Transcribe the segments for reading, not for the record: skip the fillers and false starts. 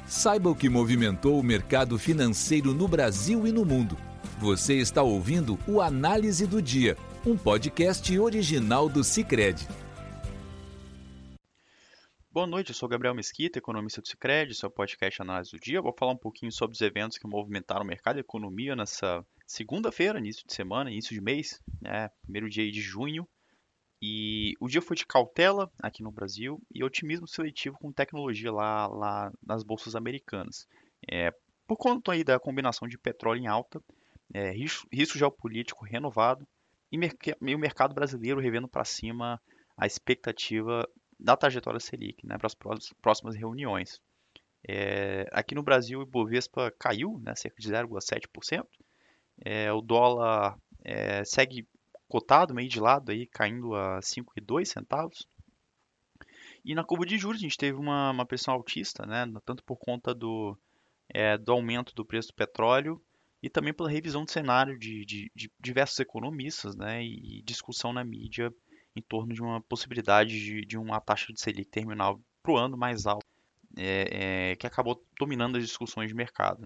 Saiba o que movimentou o mercado financeiro no Brasil e no mundo. Você está ouvindo o Análise do Dia, um podcast original do Sicredi. Boa noite, eu sou Gabriel Mesquita, economista do Sicredi, seu podcast Análise do Dia. Eu vou falar um pouquinho sobre os eventos que movimentaram o mercado e a economia nessa segunda-feira, início de semana, início de mês, primeiro dia aí de junho. E o dia foi de cautela aqui no Brasil e otimismo seletivo com tecnologia lá nas bolsas americanas. Por conta aí da combinação de petróleo em alta, risco geopolítico renovado e o mercado brasileiro revendo para cima a expectativa da trajetória Selic, para as próximas reuniões. Aqui no Brasil, o Ibovespa caiu, cerca de 0,7%. O dólar segue cotado, meio de lado, aí, caindo a 5,02 centavos. E na curva de juros a gente teve uma pressão altista, tanto por conta do aumento do preço do petróleo e também pela revisão do cenário de diversos economistas, e discussão na mídia em torno de uma possibilidade de uma taxa de Selic terminal para o ano mais alta, que acabou dominando as discussões de mercado.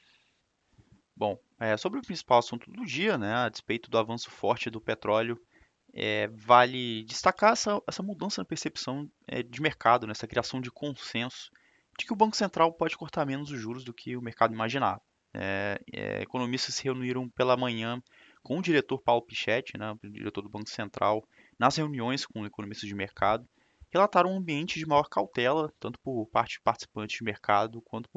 Bom, sobre o principal assunto do dia, a despeito do avanço forte do petróleo, vale destacar essa mudança na percepção de mercado, essa criação de consenso de que o Banco Central pode cortar menos os juros do que o mercado imaginava. Economistas se reuniram pela manhã com o diretor Paulo Pichetti, o diretor do Banco Central, nas reuniões com economistas de mercado, relataram um ambiente de maior cautela, tanto por parte de participantes de mercado, quanto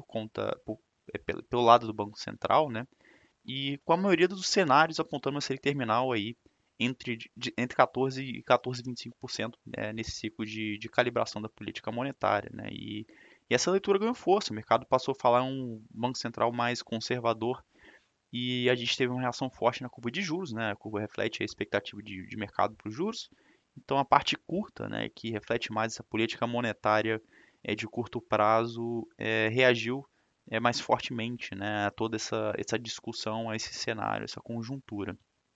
pelo lado do Banco Central, e com a maioria dos cenários apontando uma Selic terminal aí entre 14% e 14,25%, nesse ciclo de calibração da política monetária. E essa leitura ganhou força, o mercado passou a falar em um Banco Central mais conservador e a gente teve uma reação forte na curva de juros, a curva reflete a expectativa de mercado para os juros. Então a parte curta, que reflete mais essa política monetária de curto prazo, reagiu mais fortemente, a toda essa discussão, a esse cenário, essa conjuntura.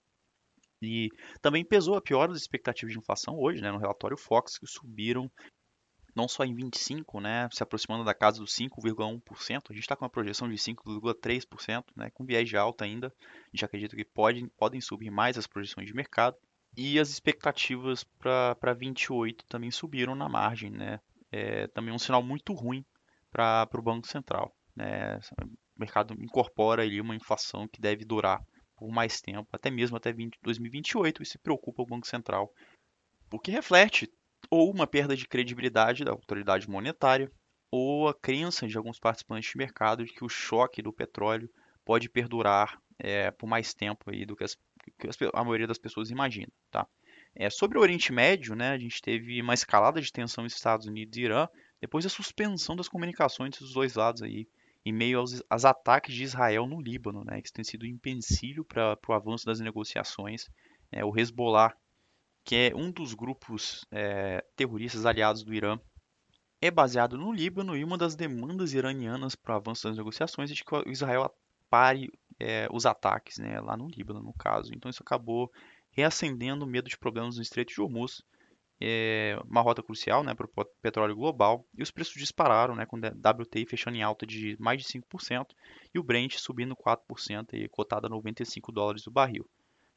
E também pesou a pior das expectativas de inflação hoje, no relatório Fox, que subiram não só em 25, se aproximando da casa dos 5,1%, a gente está com uma projeção de 5,3%, com viés de alta ainda, a gente acredita que podem subir mais as projeções de mercado, e as expectativas para 28 também subiram na margem, também um sinal muito ruim para o Banco Central. O mercado incorpora ali uma inflação que deve durar por mais tempo, até mesmo até 2028, e se preocupa o Banco Central, porque reflete ou uma perda de credibilidade da autoridade monetária, ou a crença de alguns participantes de mercado de que o choque do petróleo pode perdurar por mais tempo aí do que a maioria das pessoas imagina. Sobre o Oriente Médio, a gente teve uma escalada de tensão nos Estados Unidos e Irã, depois da suspensão das comunicações entre os dois lados aí, em meio aos ataques de Israel no Líbano, que tem sido um empecilho para o avanço das negociações. O Hezbollah, que é um dos grupos terroristas aliados do Irã, é baseado no Líbano, e uma das demandas iranianas para o avanço das negociações é de que o Israel pare os ataques, lá no Líbano, no caso. Então isso acabou reacendendo o medo de problemas no Estreito de Hormuz, uma rota crucial para o petróleo global, e os preços dispararam, com o WTI fechando em alta de mais de 5% e o Brent subindo 4%, e cotado a $95 o barril.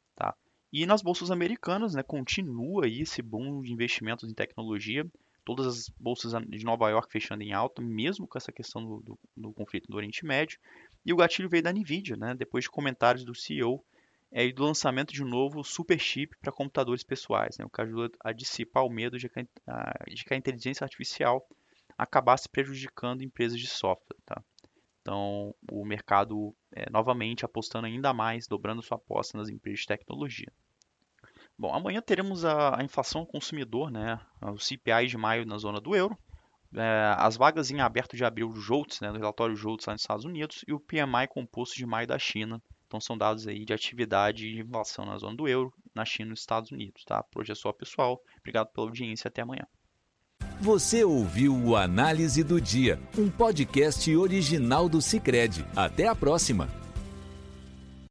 E nas bolsas americanas, continua aí esse boom de investimentos em tecnologia, todas as bolsas de Nova York fechando em alta, mesmo com essa questão do conflito do Oriente Médio, e o gatilho veio da Nvidia, depois de comentários do CEO e do lançamento de um novo super chip para computadores pessoais, o que ajuda a dissipar o medo de que a inteligência artificial acabasse prejudicando empresas de software. Então, o mercado novamente apostando ainda mais, dobrando sua aposta nas empresas de tecnologia. Bom, amanhã teremos a inflação ao consumidor, o CPI de maio na zona do euro, as vagas em aberto de abril do JOLTS, do relatório JOLTS lá nos Estados Unidos, e o PMI composto de maio da China. Então são dados aí de atividade e de inflação na zona do euro, na China e nos Estados Unidos. Por hoje é só, pessoal. Obrigado pela audiência, até amanhã. Você ouviu o Análise do Dia, um podcast original do Sicredi. Até a próxima!